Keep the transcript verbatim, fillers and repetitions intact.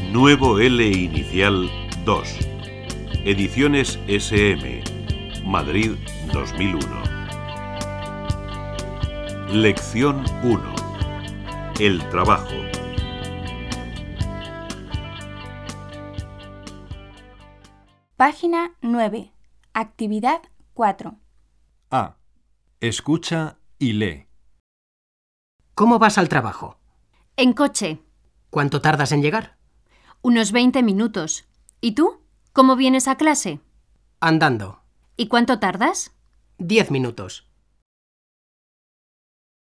Nuevo L Inicial dos. Ediciones S M. Madrid dos mil uno. Lección uno. El trabajo. Página nueve. Actividad cuatro. A. Escucha y lee. ¿Cómo vas al trabajo? En coche. ¿Cuánto tardas en llegar? Unos veinte minutos. ¿Y tú? ¿Cómo vienes a clase? Andando. ¿Y cuánto tardas? Diez minutos.